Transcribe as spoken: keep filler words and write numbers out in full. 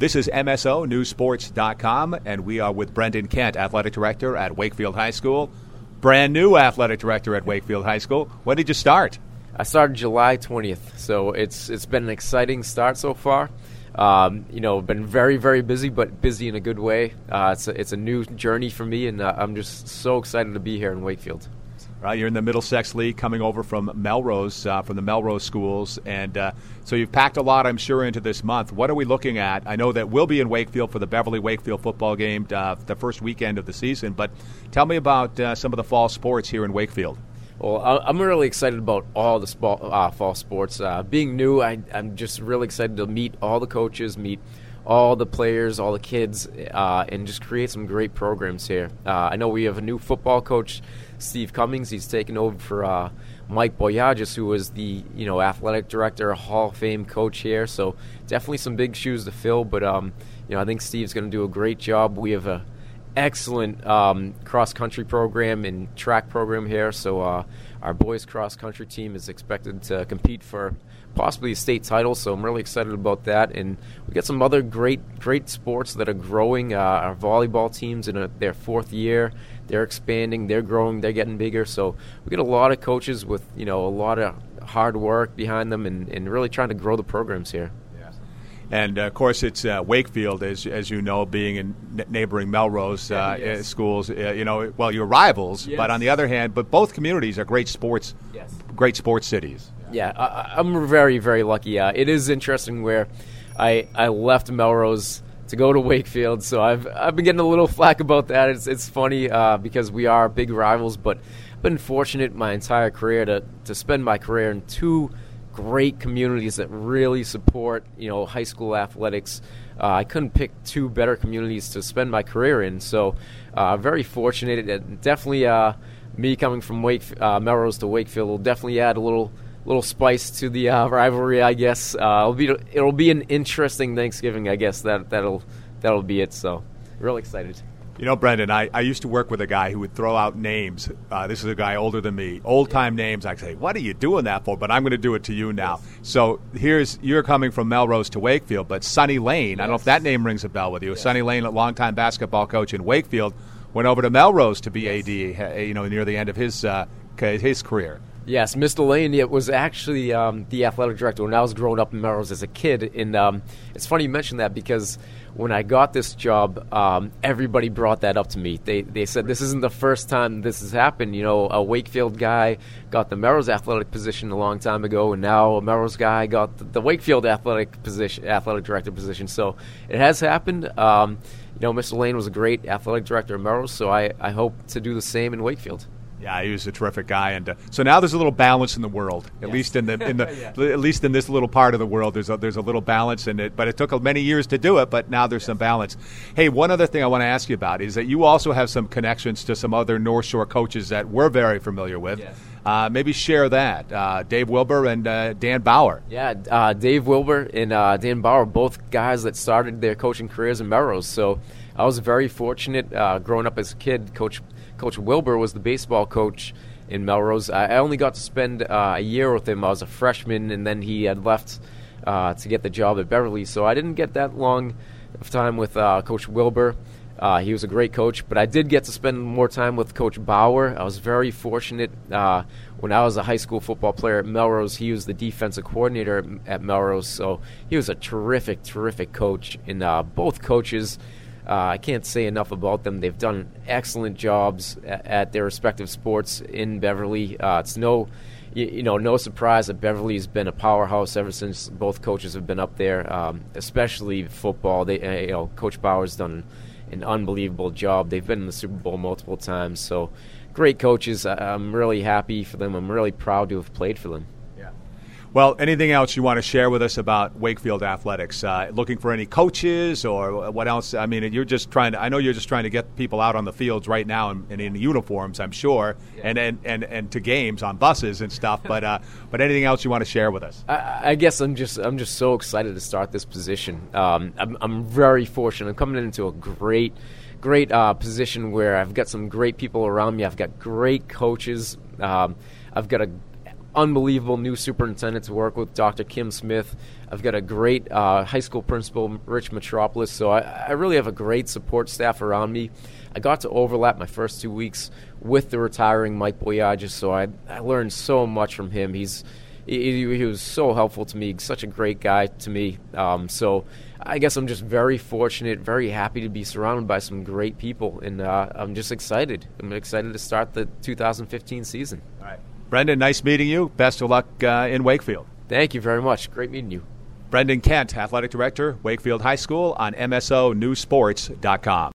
This is M S O News Sports dot com, and we are with Brendan Kent, Athletic Director at Wakefield High School. Brand new Athletic Director at Wakefield High School. When did you start? I started July twentieth, so it's it's been an exciting start so far. Um, you know, been very, very busy, but busy in a good way. Uh, it's, a, it's a new journey for me, and uh, I'm just so excited to be here in Wakefield. Right, you're in the Middlesex League, coming over from Melrose, uh, from the Melrose schools, and uh, so you've packed a lot, I'm sure, into this month. What are we looking at? I know that we'll be in Wakefield for the Beverly Wakefield football game, uh, the first weekend of the season, but tell me about uh, some of the fall sports here in Wakefield. Well, I'm really excited about all the sp- uh, fall sports. Uh, being new, I, I'm just really excited to meet all the coaches, meet all the players, all the kids, uh, and just create some great programs here. Uh, I know we have a new football coach, Steve Cummings. He's taken over for uh, Mike Boyages, who was the you know athletic director, Hall of Fame coach here. So definitely some big shoes to fill. But um, you know, I think Steve's going to do a great job. We have a excellent um, cross-country program and track program here. So uh, our boys cross-country team is expected to compete for possibly a state title, so I'm really excited about that. And we got some other great great sports that are growing. Uh, our volleyball team's in a, their fourth year. They're expanding, they're growing, they're getting bigger. So we got a lot of coaches with you know a lot of hard work behind them and, and really trying to grow the programs here. And, uh, of course, it's uh, Wakefield, as as you know, being in n- neighboring Melrose uh, yes. schools. Uh, you know, well, you're rivals, yes. But on the other hand, but both communities are great sports, yes. great sports cities. Yeah, I, I'm very, very lucky. Uh, it is interesting where I I left Melrose to go to Wakefield, so I've I've been getting a little flack about that. It's it's funny uh, because we are big rivals, but I've been fortunate my entire career to to spend my career in two great communities that really support, you know, high school athletics. Uh, I couldn't pick two better communities to spend my career in. So, uh, very fortunate. And definitely, uh, me coming from Wake uh, Melrose to Wakefield will definitely add a little little spice to the uh, rivalry, I guess. Uh, it'll be it'll be an interesting Thanksgiving, I guess. That that'll that'll be it. So, really excited. You know, Brendan, I, I used to work with a guy who would throw out names. Uh, this is a guy older than me. Old-time names. I say, what are you doing that for? But I'm going to do it to you now. Yes. So here's you're coming from Melrose to Wakefield, but Sonny Lane, yes. I don't know if that name rings a bell with you. Yes. Sonny Lane, a longtime basketball coach in Wakefield, went over to Melrose to be yes. A D, you know, near the end of his uh, his career. Yes, Mister Lane it was actually um, the athletic director when I was growing up in Melrose as a kid. And um, it's funny you mention that because when I got this job, um, everybody brought that up to me. They they said this isn't the first time this has happened. You know, a Wakefield guy got the Melrose athletic position a long time ago, and now a Melrose guy got the, the Wakefield athletic position, athletic director position. So it has happened. Um, you know, Mister Lane was a great athletic director of Melrose, so I, I hope to do the same in Wakefield. Yeah, he was a terrific guy, and uh, so now there's a little balance in the world. At yes. least in the in the yeah. at least in this little part of the world, there's a, there's a little balance in it. But it took many years to do it, but now there's yes. some balance. Hey, one other thing I want to ask you about is that you also have some connections to some other North Shore coaches that we're very familiar with. Yes. Uh, maybe share that. Uh, Dave Wilbur and uh, Dan Bauer. Yeah, uh, Dave Wilbur and uh, Dan Bauer, both guys that started their coaching careers in Melrose. So I was very fortunate uh, growing up as a kid. Coach Coach Wilbur was the baseball coach in Melrose. I only got to spend uh, a year with him. I was a freshman, and then he had left uh, to get the job at Beverly. So I didn't get that long of time with uh, Coach Wilbur. Uh, he was a great coach, but I did get to spend more time with Coach Bauer. I was very fortunate. Uh, when I was a high school football player at Melrose, he was the defensive coordinator at, at Melrose. So he was a terrific, terrific coach. And uh, both coaches, Uh, I can't say enough about them. They've done excellent jobs at, at their respective sports in Beverly. Uh, it's no, you, you know, no surprise that Beverly's been a powerhouse ever since both coaches have been up there. Um, especially football. They, uh, you know, Coach Bauer's done an unbelievable job. They've been in the Super Bowl multiple times. So, great coaches. I, I'm really happy for them. I'm really proud to have played for them. Well, anything else you want to share with us about Wakefield athletics? Uh, looking for any coaches or what else? I mean, you're just trying to. I know you're just trying to get people out on the fields right now and, and in uniforms, I'm sure, yeah. and, and, and, and to games on buses and stuff. But uh, but anything else you want to share with us? I, I guess I'm just I'm just so excited to start this position. Um, I'm I'm very fortunate. I'm coming into a great. Great uh, position where I've got some great people around me. I've got great coaches. Um, I've got a unbelievable new superintendent to work with, Doctor Kim Smith. I've got a great uh, high school principal, Rich Metropolis, so I, I really have a great support staff around me. I got to overlap my first two weeks with the retiring Mike Boyages, so I, I learned so much from him. He's he, he was so helpful to me, such a great guy to me. Um, so I guess I'm just very fortunate, very happy to be surrounded by some great people, and uh, I'm just excited. I'm excited to start the two thousand fifteen season. All right. Brendan, nice meeting you. Best of luck uh, in Wakefield. Thank you very much. Great meeting you. Brendan Kent, Athletic Director, Wakefield High School, on M S O News Sports dot com.